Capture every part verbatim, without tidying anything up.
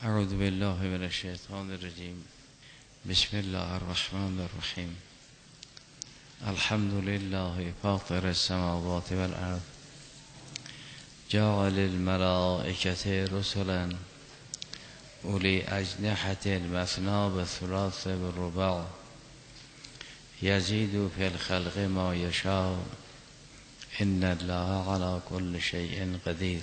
اعوذ بالله من الشیطان الرجیم. بسم الله الرحمن الرحیم. الحمد لله فاطر السماوات والارض جاعل الملائکة رسلا اولی اجنحة مثنی و ثلاث و رباع یزید فی الخلق ما یشاء ان الله علی کل شیء قدیر.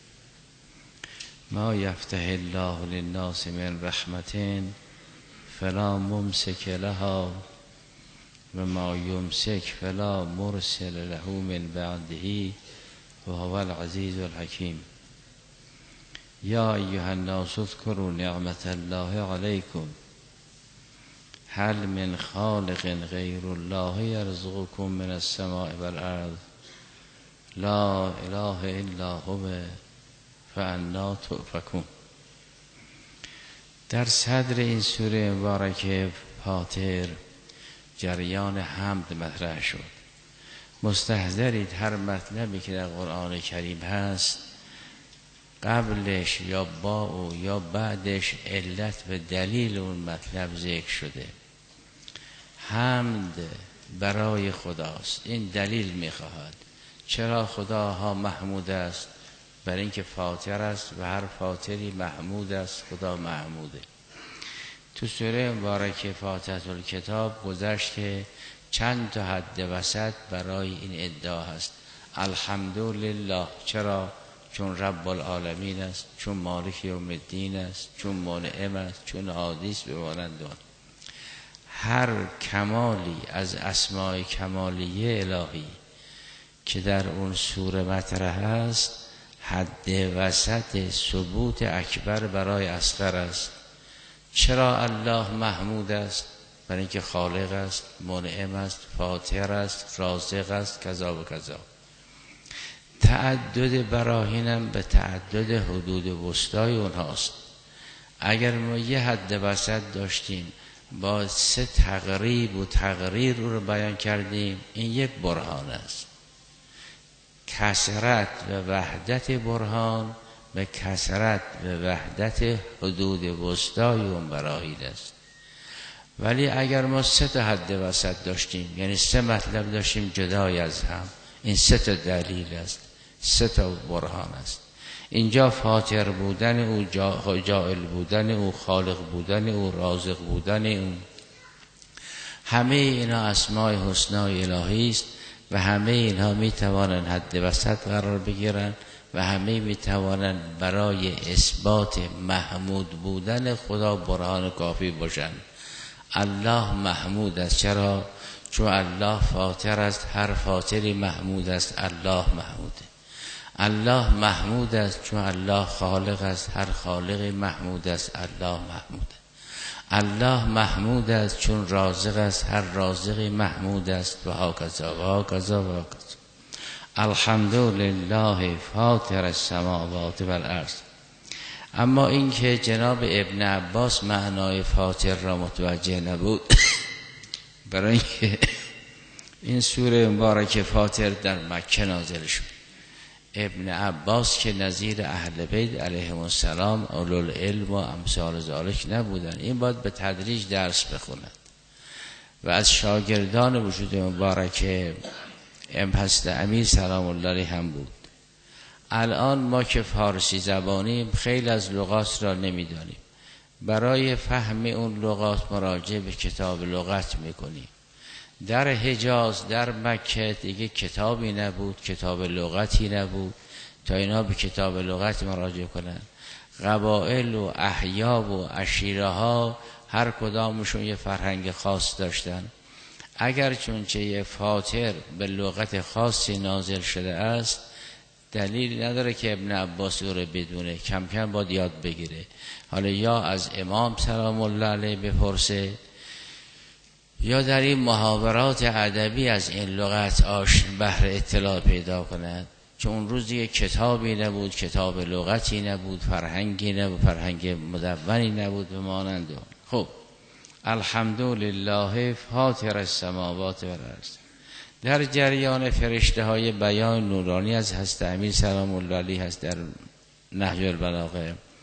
ما یفتح الله للناس من رحمة فلا ممسک لها و ما یمسک فلا مرسل له من بعده و هو العزیز الحکیم. یا ایها الناس اذکروا نعمت الله علیکم هل من خالق غیر الله یرزقکم من السماء والارض لا اله الا هو فانا تؤفکون. در صدر این سوره مبارکه فاطر جریان حمد مطرح شد. مستحضرید هر مطلبی که در قرآن کریم هست قبلش یا با او یا بعدش علت و دلیل اون مطلب ذکر شده. حمد برای خداست. این دلیل میخواهد چرا خداها محمود است؟ برای اینکه فاطر است و هر فاطری محمود است. خدا محموده. تو سوره مبارکه فاتحه الکتاب گذشت که چند تا حد وسط برای این ادعا هست. الحمدلله. چرا؟ چون رب العالمین است، چون مالک یوم الدین است، چون منعم است، چون هادی است به مانند آن. هر کمالی از اسماء کمالیه الهی که در اون سوره مطرح است حد وسط ثبوت اکبر برای اصغر است. چرا الله محمود است؟ برای اینکه خالق است، منعم است، فاطر است، رازق است، کذا و کذا. تعدد براهینم به تعدد حدود وسطای اونهاست. اگر ما یه حد وسط داشتیم با سه تقریب و تقریر رو بیان کردیم این یک برهان است. کثرت و وحدت برهان به کثرت و وحدت حدود وسطای اون براهین است. ولی اگر ما سه تا حد وسط داشتیم یعنی سه مطلب داشتیم جدای از هم، این سه تا دلیل است، سه تا برهان است. اینجا فاطر بودن او، جاعل بودن او، خالق بودن او، رازق بودن او، همه اینا اسماء حسنای الهی است و همه اینها می توانند حد وسط قرار بگیرند و همه می توانند برای اثبات محمود بودن خدا برهان کافی باشند. الله محمود است. چرا؟ چون الله فاطر است. هر فاطری محمود است. الله محموده. الله محمود است چون الله خالق است. هر خالقی محمود است. الله محموده. الله محمود است چون رازق است. هر رازقی محمود است. و هاکذا و هاکذا و هاکذا. الحمدلله فاطر السماوات والارض. اما اینکه جناب ابن عباس معنای فاطر را متوجه نبود برای اینکه این سوره مبارکه فاطر در مکه نازل شد. ابن عباس که نظیر اهل بیت علیهم السلام اولوالعلم و امثال ذالک نبودن. این باید به تدریج درس بخوند و از شاگردان وجود مبارکه امپست امیر سلام الله علیه هم بود. الان ما که فارسی زبانیم خیلی از لغات را نمیدانیم. برای فهم اون لغات مراجعه به کتاب لغت میکنیم. در حجاز در مکه دیگه کتابی نبود، کتاب لغتی نبود تا اینا به کتاب لغت مراجعه کنن. قبائل و احیاب و عشیره ها هر کدامشون یه فرهنگ خاص داشتن. اگر چونچه یه فاطر به لغت خاصی نازل شده است دلیل نداره که ابن عباس او رو بدونه. کم کم باید یاد بگیره. حالا یا از امام سلام الله علیه بپرسه یا در این محاورات ادبی از این لغت آش بهر اطلاع پیدا کند. چون اون روز دیگه کتابی نبود، کتاب لغتی نبود، فرهنگی نبود، فرهنگ مدونی نبود به مانند اون. خب الحمدلله فاطر السماوات والارض. در جریان فرشته های بیان نورانی از حضرت امیر سلام الله علیه هست در نهج البلاغه.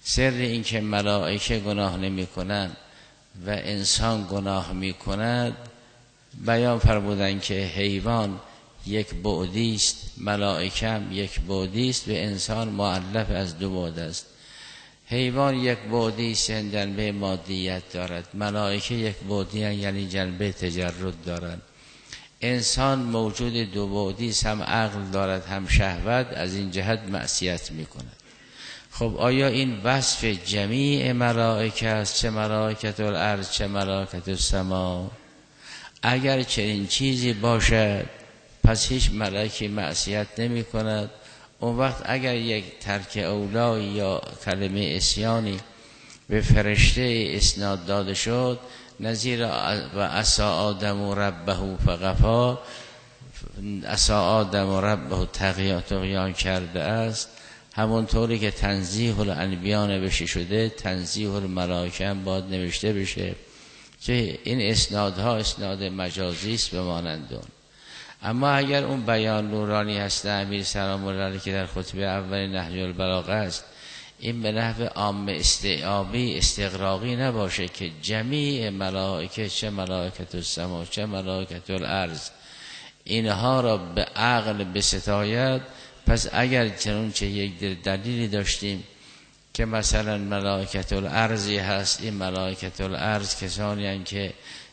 سر این که ملائکه گناه نمی کنند و انسان گناه می کند بیان فرمودن که حیوان یک بعدی است، ملائکه هم یک بعدی است و انسان مؤلف از دو بعد است. حیوان یک بعدی است یعنی جنبه مادیت دارد، ملائکه یک بعدی یعنی جنبه تجرد دارد. انسان موجود دو بعدی است، هم عقل دارد هم شهوت، از این جهت معصیت می کند. خب آیا این وصف جمیع ملائکه است، چه ملائکه الارض چه ملائکه السما؟ اگر چنین چیزی باشد پس هیچ ملائکه معصیت نمی کند. اون وقت اگر یک ترک اولا یا کلمه عصیانی به فرشته اسناد داده شد، نظیر و عصی آدم ربه فغفا، عصی آدم ربه طغیان کرده است، همونطوری که تنزیه الانبیا نوشته شده تنزیه الملائکه هم باید نوشته بشه که این اسنادها اسناد مجازی است به مانند اون. اما اگر اون بیان نورانی هست امیر سلام الله علیه که در خطبه اول نهج البلاغه است، این به نحو عام استعابی استغراقی نباشه که جمیع ملائکه چه ملائکه السما چه ملائکه الارض اینها را به عقل بستاید. پس اگر چنانچه یک دلیلی داشتیم که مثلا ملائکه الارضی هست، این ملائکه الارض کسانی هستند که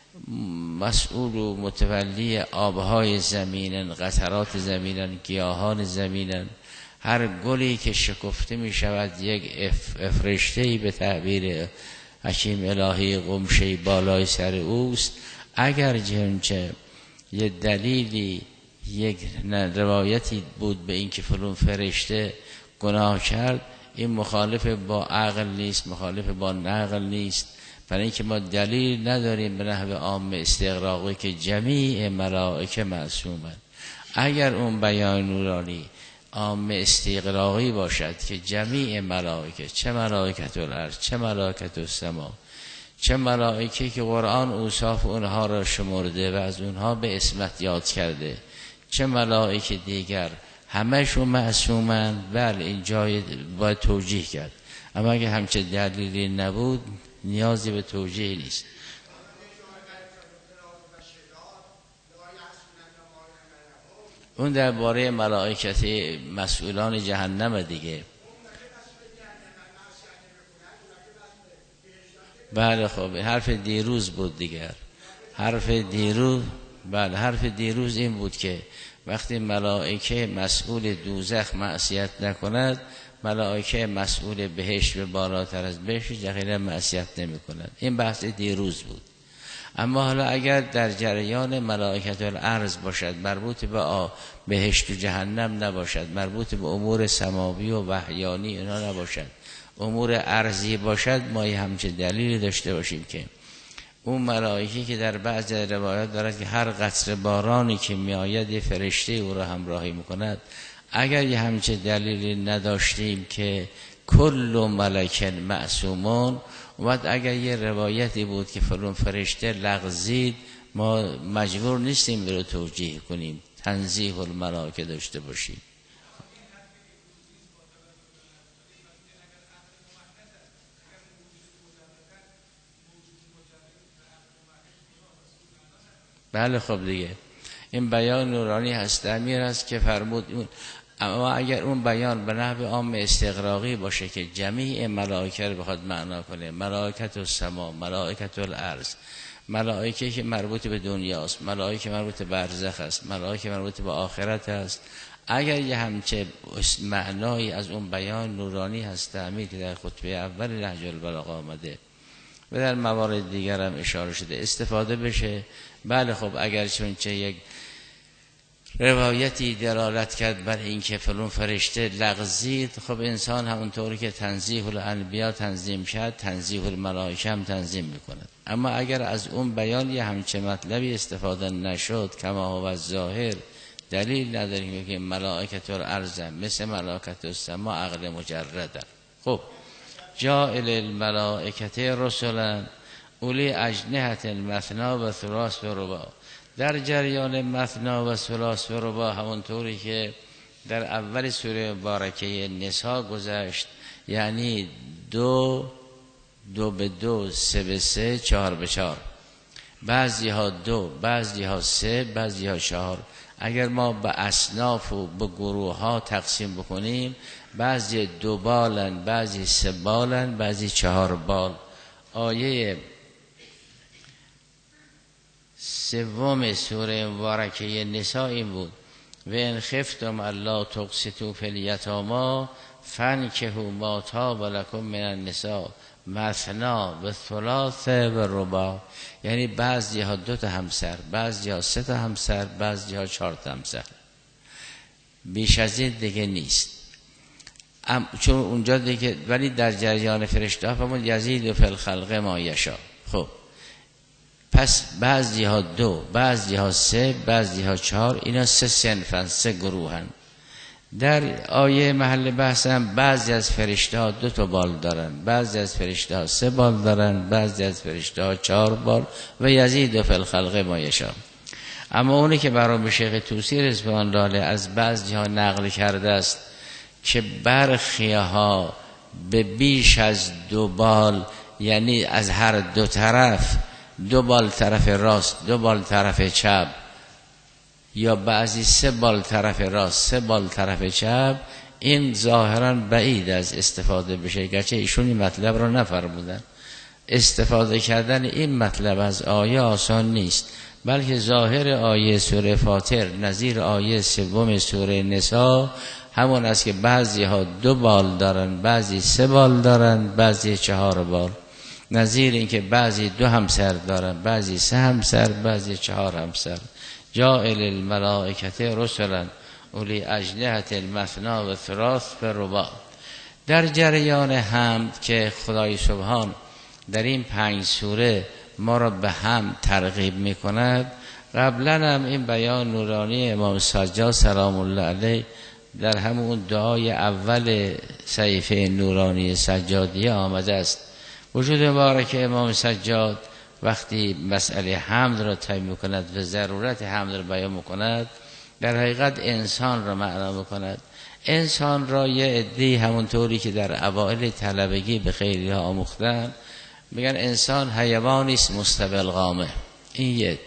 مسئول و متولی آبهای زمینن، قطرات زمینن، گیاهان زمینن، هر گلی که شکفته می شود یک افرشتهی به تعبیر حکیم الهی قمشه بالای سر اوست. اگر چنانچه یک دلیلی یک روایتی بود به این که فلان فرشته گناه کرد، این مخالف با عقل نیست، مخالف با نقل نیست، برای اینکه ما دلیل نداریم به نحو عام استغراقی که جمیع ملائکه معصومند. اگر اون بیان نورانی عام استغراقی باشد که جمیع ملائکه چه ملائکه الارض چه ملائکه السما چه ملائکه که قرآن اوصاف اونها را شمرده و از اونها به اسمت یاد کرده، چه ملائکه دیگر همه‌شون معصومند، بله این جای باید توجیه کرد. اما اگه همچه دلیلی نبود نیازی به توجیه نیست. اون درباره ملائکت مسئولان جهنم دیگه. بله خب حرف دیروز بود دیگر، حرف دیروز بله حرف دیروز این بود که وقتی ملائکه مسئول دوزخ معصیت نکند، ملائکه مسئول بهشت و بالاتر از بهشت دقیقا معصیت نمی کند. این بحث دیروز بود. اما حالا اگر در جریان ملائکه الارض باشد، مربوط به بهشت و جهنم نباشد، مربوط به امور سماوی و وحیانی اینا نباشد، امور ارضی باشد، ما همچه دلیلی داشته باشیم که اون ملائکه که در بعض روایات دارد که هر قطره بارانی که می آید فرشته او را همراهی میکند، اگر یه همچه دلیلی نداشتیم که کل ملکن معصومون، و اگر یه روایتی بود که فلان فرشته لغزید، ما مجبور نیستیم رو توجیه کنیم، تنزیه الملائکه داشته باشیم. بله خب دیگه این بیان نورانی هست امیر است که فرمود اون. اما اگر اون بیان به نحو عام استغراقی باشه که جمیع ملائکه رو بخواد معنا کنه، ملائکه السما، ملائکه الارض، ملائکه که مربوط به دنیاست، ملائکه مربوط به برزخ است، ملائکه مربوط به آخرت است، اگر یه همچه معنایی از اون بیان نورانی هست امیر که در خطبه اول نهج البلاغه آمده و در موارد دیگر هم اشاره شده استفاده بشه. بله خب اگر چون چه یک روایتی دلالت کرد بر این که فلان فرشته لغزید، خب انسان همونطوری که تنزیه الانبیا تنظیم شد تنزیه الملائکه هم تنظیم میکند. اما اگر از اون بیان یه همچه مطلبی استفاده نشد کما هو الظاهر، دلیل نداریم که ملائکه الارض مثل ملائکه السما عقل مجرده. خب جاعل الملائکه رسلا اولی اجنحة مثنی و ثلاث و رباع. در جریان مثنی و ثلاث و رباع همونطوری که در اول سوره مبارکه نساء گذشت، یعنی دو دو به دو، سه به سه، چهار به چهار. بعضی ها دو، بعضی ها سه، بعضی ها چهار. اگر ما به اصناف و به گروه ها تقسیم بکنیم، بعضی دو بالن، بعضی سه بالن، بعضی چهار بال. آیه سوم سوره مبارکه نساء این بود: و ان خفتم الا تقسطوا فی الیتامی فانکحوا ما طاب لکم من النساء مثنی و ثلاث و رباع. یعنی بعضی ها دو تا همسر، بعضی ها سه تا همسر، بعضی ها چهار تا همسر، بیش از این دیگه نیست. ام چون اونجا دیگه، ولی در جریان فرشته ها فرمود یزید فی الخلق ما یشاء. خب پس بعضی ها دو، بعضی ها سه، بعضی ها چهار، اینا سه صنفن، سه گروهن. در آیه محل بحث هم بعضی از فرشته ها دو تا بال دارن، بعضی از فرشته ها سه بال دارن، بعضی از فرشته ها چهار بال. و یزید فی الخلق ما یشاء. اما اونی که برام شیخ طوسی رضوان الله علیه از بعضی ها نقل کرده است که برخی ها به بیش از دو بال، یعنی از هر دو طرف، دو بال طرف راست، دو بال طرف چپ، یا بعضی سه بال طرف راست، سه بال طرف چپ، این ظاهرا بعید از استفاده بشه، گرچه ایشون این مطلب رو نفرمودن. استفاده کردن این مطلب از آیه آسان نیست، بلکه ظاهر آیه سوره فاطر نظیر آیه سوم سوره نساء همون است که بعضی ها دو بال دارن، بعضی سه بال دارن، بعضی چهار بال. نظیر این که بعضی دو همسر دارن، بعضی سه همسر، بعضی چهار همسر. جاعل الملائکه رسلا اولی اجنحة مثنی و ثلاث و رباع. در جریان حمد که خدای سبحان در این پنج سوره ما را به هم ترغیب می کند، قبلا هم این بیان نورانی امام سجاد سلام الله علیه در همون دعای اول صحیفه نورانی سجادیه آمده است. وجود مبارک امام سجاد وقتی مسئله حمد را تعیین می‌کند و ضرورت حمد را بیان می‌کند، در حقیقت انسان را معنا می‌کند. انسان را یه عده‌ای همونطوری که در اوائل طلبگی به خیلی ها آموختن میگن انسان حیوانی است مستوی القامه. این یه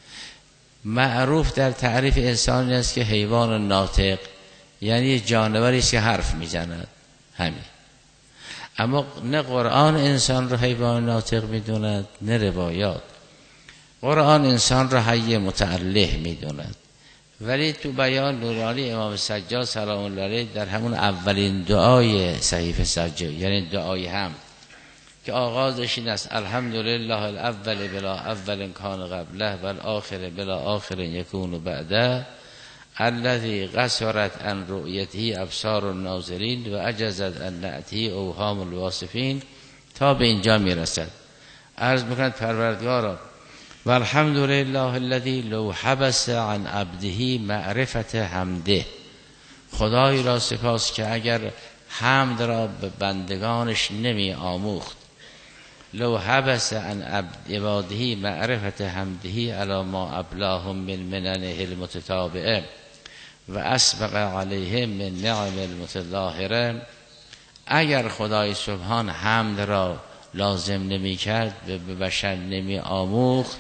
معروف در تعریف انسانی است که حیوان ناطق، یعنی جانوری است که حرف میزند. همین. اما نه قرآن انسان را حیوان ناطق میدوند، نه روایات. قرآن انسان را حی متعله میدوند. ولی تو بیان نورانی امام سجاد سلام الله علیه در همون اولین دعای صحیفه سجاد، یعنی دعای حمد که آغازش این است: الحمدلله الاول بلا اول کان قبله و الاخر بلا آخر یکون بعده الذی قصرت عن رؤیته ابصار الناظرین و عجزت عن نعته اوهام الواصفین، تا به اینجا میرسد. عرض میکند پروردگارا و الحمدلله الذی لو حبس عن عبده معرفت حمده. خدای را سپاس که اگر حمد را به بندگانش نمی آموخت، لو حبس عن عباده معرفت حمده علی ما ابلاهم من مننه المتتابعه و اسبق علیهم من نعم المتظاهره. اگر خدای سبحان حمد را لازم نمی کرد و به بشر نمی آموخت،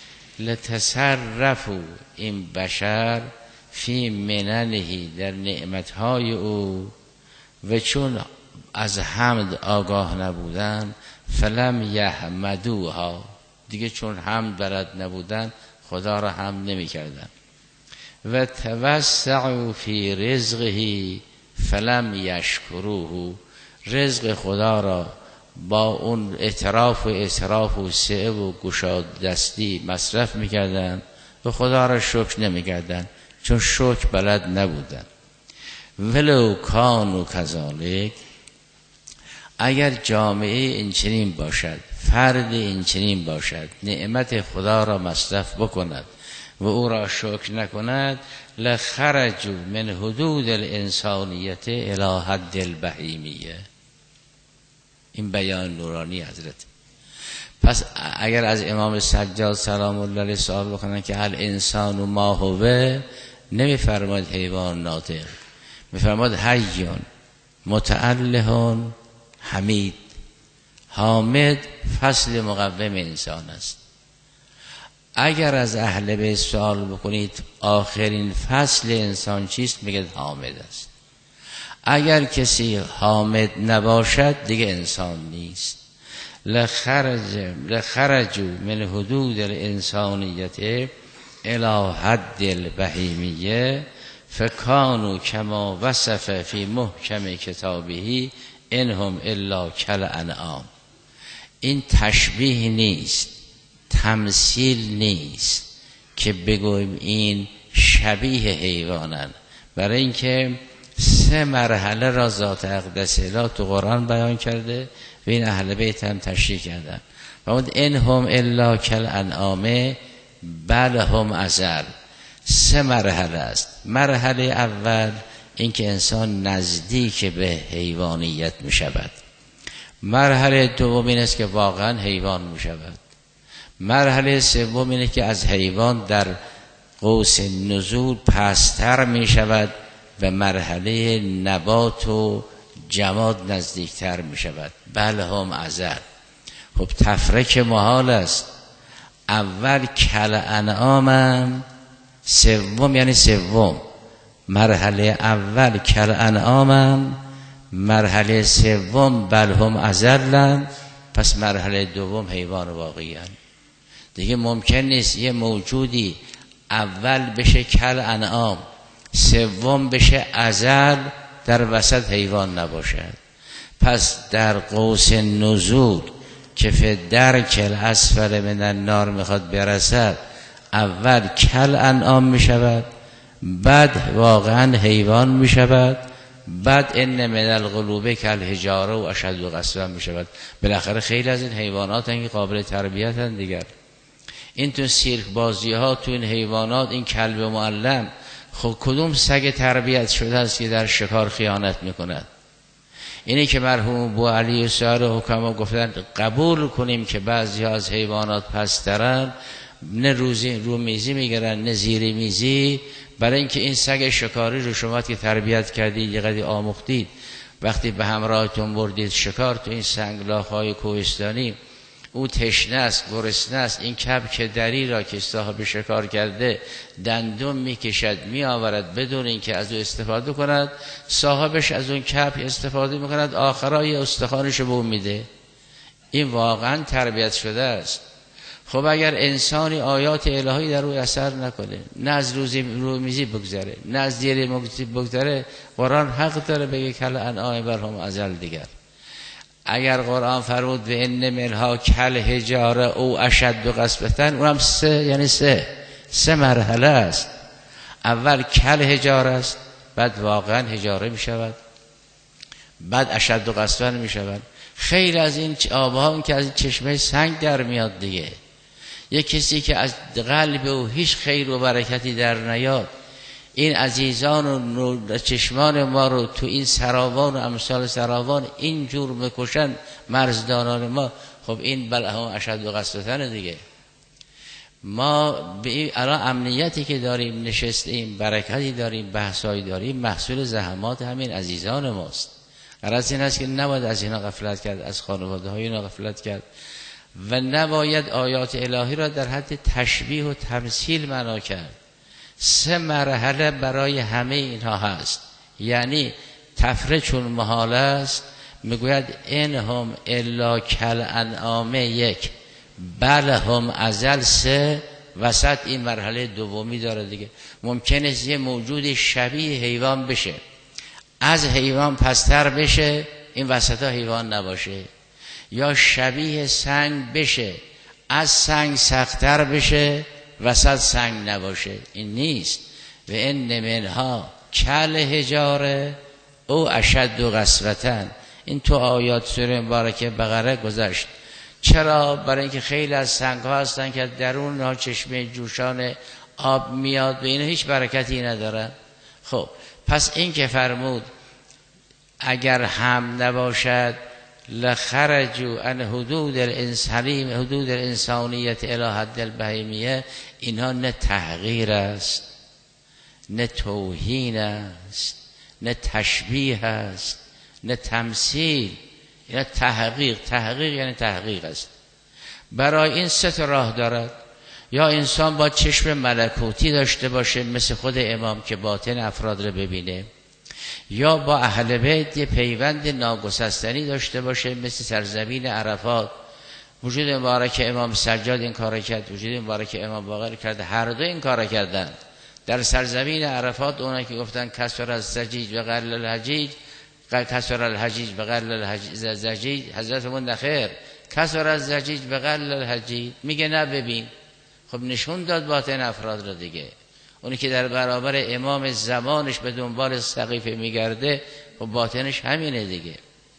لتصرفوا این بشر فی مننه در نعمتهای او، و چون از حمد آگاه نبودن فلم یحمدوها، دیگه چون حمد بلد نبودن خدا را حمد نمی کردن. و توسعوا فی رزقه فلم یشکروه، رزق خدا را با اون اعتراف و اعتراف و سعه و گشاد دستی مصرف میکردن و خدا را شکر نمیکردن، چون شکر بلد نبودن. ولو کانوا کذالک، اگر جامعه این چنین باشد، فرد این چنین باشد، نعمت خدا را مصرف بکند و او را شکر نکند، لخرجوا من حدود الانسانیت الی حد البهیمیه. این بیان نورانی حضرت. پس اگر از امام سجاد سلام الله علیه سوال بکنن که هل انسان و ما هو، نمیفرماید حیوان ناطق، میفرماید حیون متعلهون حمید. حامد فصل مقوم انسان است. اگر از اهل بیت سوال بکنید آخرین فصل انسان چیست، میگه حامد است. اگر کسی حامد نباشد دیگه انسان نیست. لخرج لخرجوا من حدود الانسانیت الی حد البهیمیه فکانوا کما وصف فی محکم کتابه انهم الا کالانعام. این تشبیه نیست، تمثیل نیست که بگویم این شبیه حیوانن، برای اینکه سه مرحله را ذات اقدس الهی تو قرآن بیان کرده و این اهل بیت هم تشریح کردن. و اون انهم الا کالانعام بل هم اضل. سه مرحله است. مرحله اول این که انسان نزدیک به حیوانیت می شود. مرحله دوم این است که واقعا حیوان می شود. مرحله سوم اینه که از حیوان در قوس نزول پستر می شود و مرحله نبات و جماد نزدیکتر می شود. بله هم ازل. خب تفرق محال است. اول کل انعامم، سوم یعنی سوم، مرحله اول کل انعامم، مرحله سوم بل هم ازلن، پس مرحله دوم حیوان واقعی هست. دیگه ممکن نیست یه موجودی اول بشه کل انعام، سوم بشه ازل، در وسط حیوان نباشد. پس در قوس نزول که فی درک الاسفل من النار میخواد برسد، اول کل انعام میشود، بعد واقعا حیوان میشود، بعد ان من القلوب کالحجاره و اشد قسوه میشود. بالاخره خیلی از این حیوانات هنگی قابل تربیت هستند دیگر. این تو سیرک بازی ها تو این حیوانات، این کلب معلم، خب کدوم سگ تربیت شده است که در شکار خیانت میکند؟ اینی که مرحوم ابو علی سایر حکما گفتن قبول کنیم که بعضی ها از حیوانات پسترن، نه روزی رو میزی میگیرن نه زیری میزی، برای اینکه این سگ شکاری رو شما که تربیت کردید یه قدری آموختید، وقتی به همراهتون بردید شکار تو این سنگلاخ‌های کوهستانی، او تشنه است، گرسنه است، این کبک دری را که صاحب شکار کرده دندون میکشد میآورد بدون اینکه از او استفاده کند، صاحبش از اون کبک استفاده میکند، آخرای استخوانش رو به اون میده. این واقعا تربیت شده است. خب اگر انسانی آیات الهی در روی اثر نکنه، نه از روزی رومیزی بگذره، نه از دیری بگذره، قرآن حق داره بگه کل انعام برهم ازل دیگر. اگر قرآن فرمود و ان منها کل حجاره او اشد قسوة، اونم سه یعنی سه سه مرحله است. اول کل حجاره است، بعد واقعا حجاره می شود، بعد اشد قسوة می شود. خیلی از این آبها که از چشمه سنگ در میاد دیگه. یک کسی که از قلب او هیچ خیر و برکتی در نیاد، این عزیزان و چشمان ما رو تو این سراوان و امثال سراوان اینجور بکشن، مرزدانان ما، خب این بلها اشد و قسوتن دیگه. ما به الان امنیتی که داریم، نشستیم، برکتی داریم، بحثایی داریم، محصول زحمات همین عزیزان ماست. غرض این است که نباید از اینا غفلت کرد، از خانواده های اینا غفلت کرد و نباید آیات الهی را در حد تشبیه و تمثیل معنا کرد. سه مرحله برای همه اینها هست. یعنی تفره چون محال است، میگوید انهم الا کالانعام یک، بل هم ازل سه، وسط این مرحله دومی داره دیگه. ممکنه یه موجود شبیه حیوان بشه، از حیوان پستر بشه، این وسط ها حیوان نباشه، یا شبیه سنگ بشه، از سنگ سخت‌تر بشه، وسط سنگ نباشه. این نیست. و ان منها کل حجاره او اشد قسوة. این تو آیات سوره مبارکه بقره گذشت. چرا؟ برای اینکه خیلی از سنگ ها هستن که درون ها چشمه جوشان آب میاد و اینا هیچ برکتی ندارن. خب پس این که فرمود اگر هم نباشد لخرجوا عن حدود الانسانی حدود الانسانیت الی حد البهیمیه، اینها نه تحقیر است، نه توهین است، نه تشبیه است، نه تمثیل. یعنی تحقیق. تحقیق یعنی تحقیق است. برای این سه تا راه دارد. یا انسان با چشم ملکوتی داشته باشه مثل خود امام که باطن افراد رو ببینه، یا با اهل بیت پیوند ناگسستنی داشته باشه مثل سرزمین عرفات. وجود مبارک امام سجاد این کار کرد، وجود مبارک امام باقر کرد، هر دو این کار کردن. در سرزمین عرفات اونا که گفتن کسر از زجیج و قل الحجیج، کسر الحجیج و قل الزجیج، حضرت من خیر کسر از زجیج و قل الحجیج میگه نه ببین. خب نشون داد باطن افراد رو دیگه. اونی که در برابر امام زمانش به دنبال سقیفه میگرده خب باطنش همینه دیگه.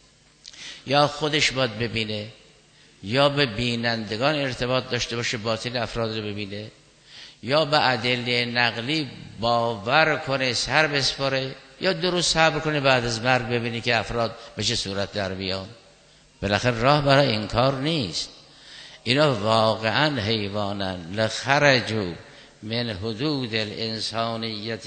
یا خودش باید ببینه، یا به بینندگان ارتباط داشته باشه باطن افراد رو ببینه، یا به ادله نقلی باور کنه سر بسپاره، یا درست صبر کنه بعد از مرگ ببینه که افراد به چه صورت در بیان. بالاخره راه برای این کار نیست. اینا واقعا حیوانن. لخرجوا من حدود الانسانیت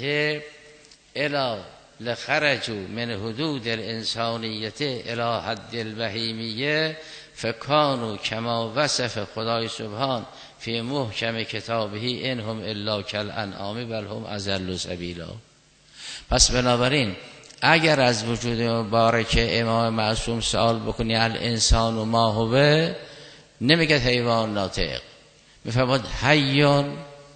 الی لخرجوا من حدود الانسانیت الی حد البهیمیه فکانوا کما وصف خدای سبحان فی محکم کتابه انهم الا کالانعام بل هم اضل سبیلا. پس بنابراین اگر از وجود مبارک امام معصوم سوال بکنی الانسان و ما هو، نمیگه حیوان ناطق، میفرماد حیون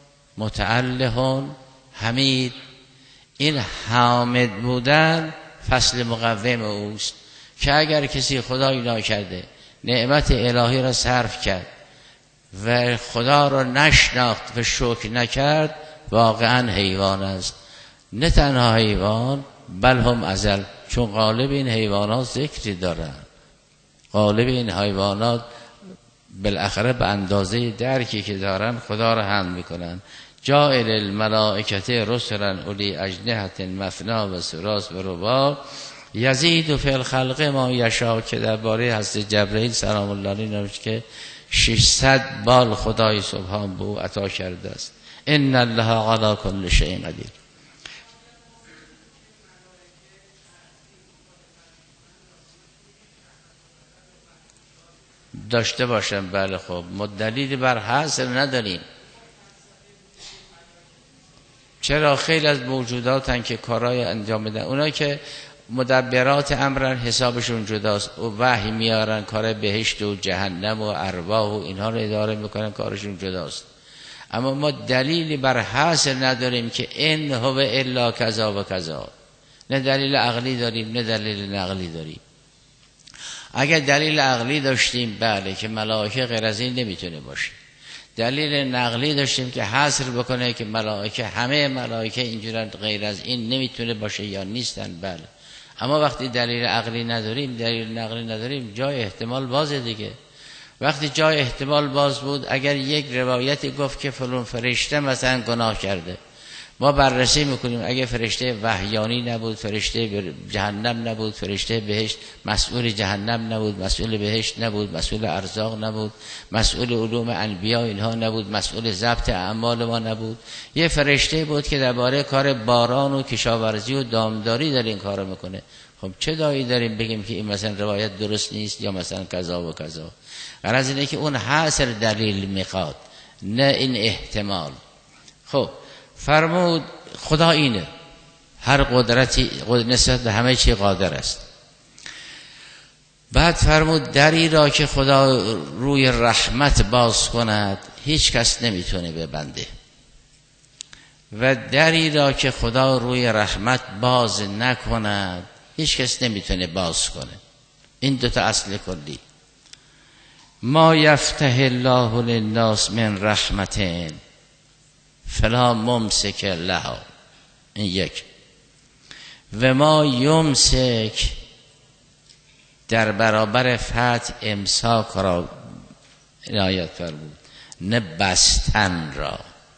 متعلهون حمید. این حامد بودن فصل مقوم اوست که اگر کسی خدایی ناکرده نعمت الهی را صرف کرد و خدا را نشناخت و شکر نکرد واقعا حیوان است. نه تنها حیوان بل هم ازل، چون غالب این حیوانات ذکری دارن. غالب این حیوانات بالاخره به اندازه درکی که دارن خدا را حمد میکنن. جائل الملائکت رسلا اولی اجنحة مثنی و ثلاث و رباع یزید فی الخلق ما یشاء، که درباره حضرت جبرئیل سلام الله علیه نوشت که ششصد بال خدای سبحان به او عطا کرده است. ان الله علی کل شیء قدیر. داشته باشم بله. خب ما دلیلی بر حاصل نداریم. چرا؟ خیلی از موجوداتن که کارهای انجام میدن. اونا که مدبرات امرن حسابشون جداست، و وحی میارن کار بهشت و جهنم و ارواح و اینها رو اداره میکنن، کارشون جداست. اما ما دلیلی بر حاصل نداریم که ان هو الا کذا و کذا. نه دلیل عقلی داریم نه دلیل نقلی داریم. اگر دلیل عقلی داشتیم بله که ملائکه غیر از این نمیتونه باشه. دلیل نقلی داشتیم که حصر بکنه که ملائکه همه ملائکه اینجورن غیر از این نمیتونه باشه یا نیستن بله. اما وقتی دلیل عقلی نداریم دلیل نقلی نداریم جای احتمال بازه دیگه. وقتی جای احتمال باز بود اگر یک روایتی گفت که فلان فرشته مثلا گناه کرده، ما بررسی میکنیم اگه فرشته وحیانی نبود، فرشته جهنم نبود، فرشته بهشت، مسئول جهنم نبود، مسئول بهشت نبود، مسئول ارزاق نبود، مسئول علوم انبیا اینها نبود، مسئول ضبط اعمال ما نبود، یه فرشته بود که درباره کار باران و کشاورزی و دامداری در این کارو میکنه. خب چه دایی داریم بگیم که این مثلا روایت درست نیست یا مثلا کذا و کذا؟ غرض اینه که اون حاصل دلیل میخواد نه این احتمال. خب فرمود خدا اینه، هر قدرتی نسبت به همه چی قادر است. بعد فرمود دری را که خدا روی رحمت باز کند هیچ کس نمیتونه ببنده، و دری را که خدا روی رحمت باز نکند هیچ کس نمیتونه باز کنه. این دوتا اصل کلی. ما یفتح الله للناس من رحمتین فلا ممسک لها، این یک. و ما یمسک در برابر فتح امساک را عنایت فرمود، نه بستن را،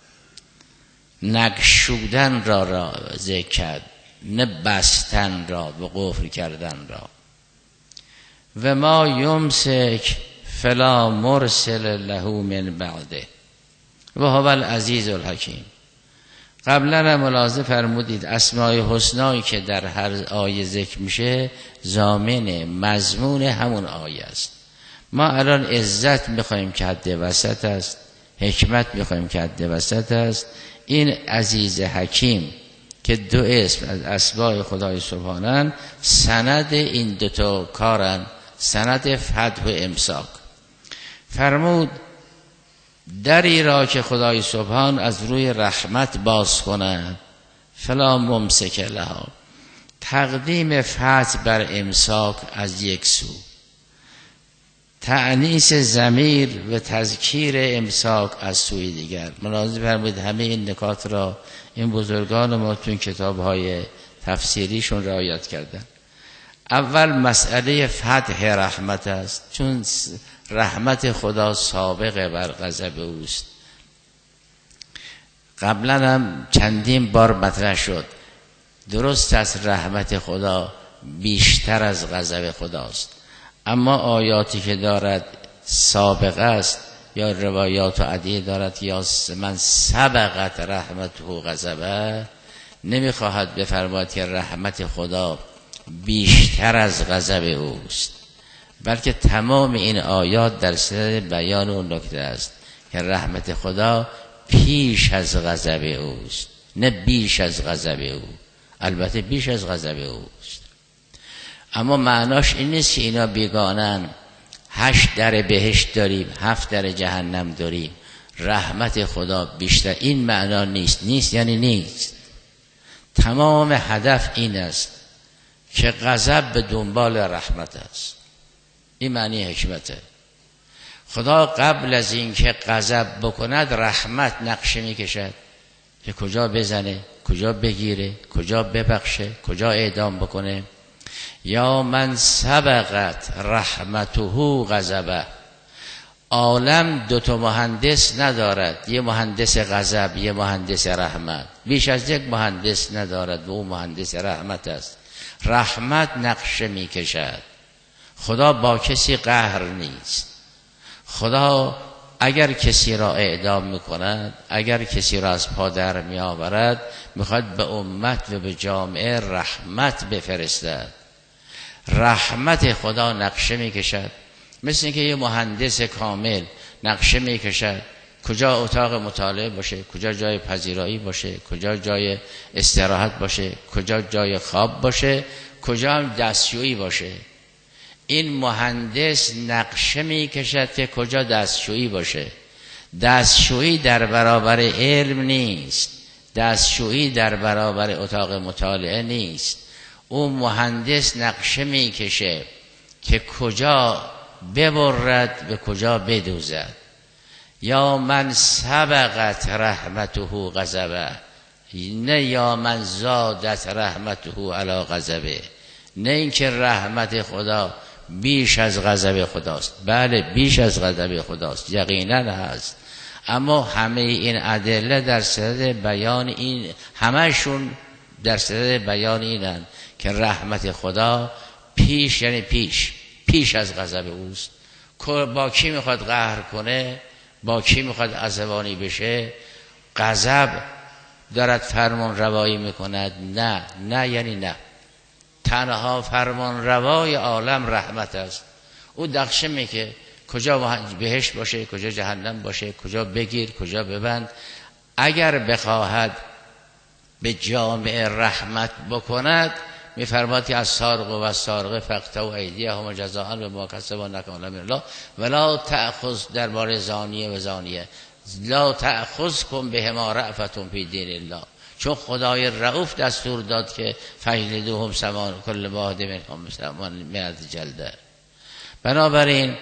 نگشودن را را ذکر کرد، نه بستن را به قفل کردن را. و ما یمسک فلا مرسل له من بعده و هو العزیز الحکیم. قبلا هم ملاحظه فرمودید اسماء حسنایی که در هر آیه ذکر میشه ضامن مضمون همون آیه است. ما الان عزت میخوایم که حد وسط است، حکمت میخوایم که حد وسط است. این عزیز حکیم که دو اسم از اسماء خدای سبحانه، سند این دوتا کارن، سند فتح و امساک. فرمود دری را که خدای سبحان از روی رحمت باز کند فلا ممسک لها، تقدیم فتح بر امساک از یک سو، تأنیس ضمیر و تذکیر امساک از سوی دیگر. ملاحظه فرمود همه این نکات را این بزرگان ما تو کتاب‌های تفسیریشون رعایت کردن. اول مسئله فتح رحمت است، چون رحمت خدا سابقه بر غضب اوست. قبلا هم چندین بار مطرح شد، درست است رحمت خدا بیشتر از غضب خداست، اما آیاتی که دارد سابقه است یا روایات و عدیه دارد یا من سبقت رحمته غضبه، نمیخواهد بفرماید که رحمت خدا بیشتر از غضب اوست، بلکه تمام این آیات در صدد بیان اون نکته است که رحمت خدا پیش از غضب اوست، نه بیش از غضب او. البته بیش از غضب اوست، اما معناش این نیست که اینا بیگانن. هشت در بهشت داریم، هفت در جهنم داریم، رحمت خدا بیشتر، این معنا نیست. نیست یعنی نیست. تمام هدف این است که غضب به دنبال رحمت است. این معنی حکمته. خدا قبل از این که غضب بکند رحمت نقشه میکشد که کجا بزنه، کجا بگیره، کجا ببخشه، کجا اعدام بکنه. یا من سبقت رحمته غضبه. عالم دو تا مهندس ندارد، یه مهندس غضب، یه مهندس رحمت. بیش از یک مهندس ندارد و اون مهندس رحمت است. رحمت نقشه میکشد. خدا با کسی قهر نیست. خدا اگر کسی را اعدام میکند، اگر کسی را از پا در میآورد، میخواد به امت و به جامعه رحمت بفرستد. رحمت خدا نقشه میکشد، مثل اینکه یه مهندس کامل نقشه میکشد کجا اتاق مطالعه باشه، کجا جای پذیرایی باشه، کجا جای استراحت باشه، کجا جای خواب باشه، کجا هم دستشویی باشه. این مهندس نقشه میکشد که کجا دستشویی باشه. دستشویی در برابر علم نیست، دستشویی در برابر اتاق مطالعه نیست. اون مهندس نقشه میکشه که کجا ببرد به کجا بدوزد. یا من سبقت رحمته غضبه، نه یا من زادت رحمته علی غضبه. نه اینکه رحمت خدا بیش از غضب خداست. بله بیش از غضب خداست، یقینا هست، اما همه این ادله در صدد بیان این، همهشون در صدد بیان اینن که رحمت خدا پیش، یعنی پیش پیش از غضب اوست. با کی میخواد قهر کنه، با کی میخواد عصبانی بشه، غضب دارد فرمان روایی میکند؟ نه، نه یعنی نه. تنها فرمان روای عالم رحمت است. او نقشه میکه کجا بهشت باشه، کجا جهنم باشه، کجا بگیر، کجا ببند. اگر بخواهد به جامعه رحمت بکند، میفرماد که از سارق و از سارقه فقطعوا ایدیهم جزاء بما کسبوا نکالا من الله ولا تأخذ، درباره زانیه و زانیه، لا تأخذکم بهما رأفة فی دین الله، چون خدای رؤوف دستور داد که فجلدوهم سمان کل واحد منهم مئة جلده. بنابراین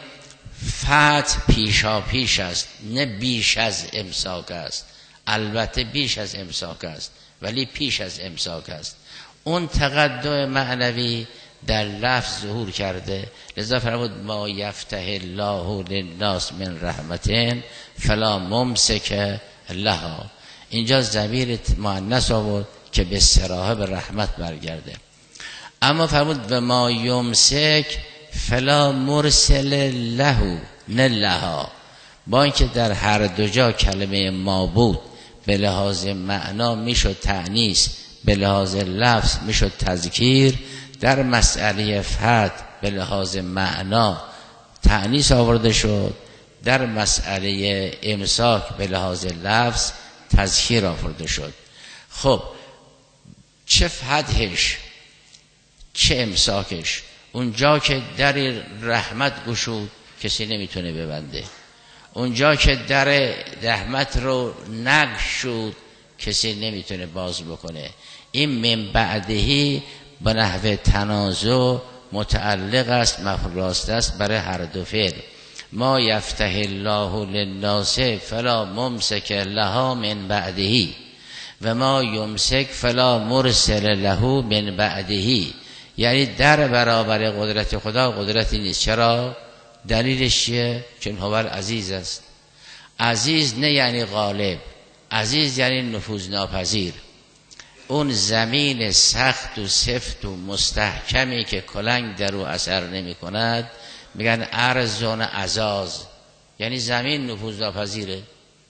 فتح پیشا پیش است، نه بیش از امساک است. البته بیش از امساک است، ولی پیش از امساک است. اون تقدم معنوی در لفظ ظهور کرده. لذا فرمود ما یفتح الله للناس من رحمتین فلا ممسک لها. اینجا ضمیر مؤنث آورد که به صراحه به رحمت برگرده. اما فرمود به ما یمسک فلا مرسل له، نه لها. با اینکه در هر دو جا کلمه ما بود به لحاظ معنا میشد تأنیث، به لحاظ لفظ میشد تذکیر. در مسئله فتح به لحاظ معنا تأنیث آورده شد، در مسئله امساک به لحاظ لفظ تذکیر آورده شد. خب چه فتحش چه امساکش؟ اونجا که در رحمت گشود کسی نمیتونه ببنده، اونجا که در رحمت رو نگشود کسی نمیتونه باز بکنه. این من بعدهی به نحو تنازع متعلق است، مفروض است برای هر دو فعل. ما یفتح الله للناس فلا ممسک لها من بعدهی و ما یمسک فلا مرسل له من بعدهی. یعنی در برابر قدرت خدا قدرتی نیست. چرا؟ دلیلش چیه؟ چون هو العزیز است. عزیز نه یعنی غالب، عزیز یعنی نفوذ ناپذیر. اون زمین سخت و سفت و مستحکمی که کلنگ در او اثر نمی کند میگن ارزون عزاز، یعنی زمین نفوذ ناپذیره.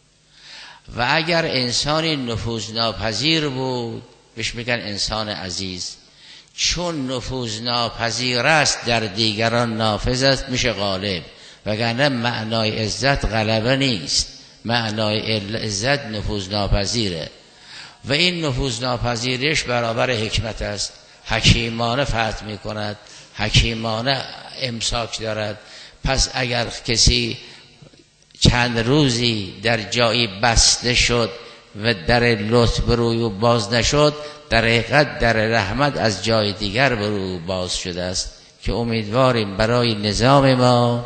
و اگر انسانی نفوذ ناپذیر بود بهش میگن انسان عزیز. چون نفوذ ناپذیر است در دیگران نافذ است میشه غالب، وگرنه معنای عزت غلبه نیست، معنای عزت نفوذ ناپذیره. و این نفوذ ناپذیرش برابر حکمت است. حکیمانه فتح می کند، حکیمانه امساک دارد. پس اگر کسی چند روزی در جایی بسته شد و در لطف بروی او باز نشد، در حقیقت در رحمت از جای دیگر بروی باز شده است. که امیدواریم برای نظام ما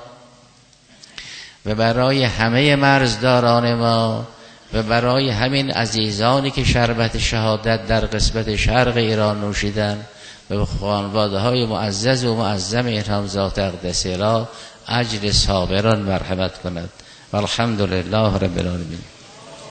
و برای همه مرزداران ما و برای همین عزیزانی که شربت شهادت در قسمت شرق ایران نوشیدن و به خانواده های معزز و معظم اینها ذات اقدس را اجر صابران مرحمت کند. والحمدلله رب العالمین.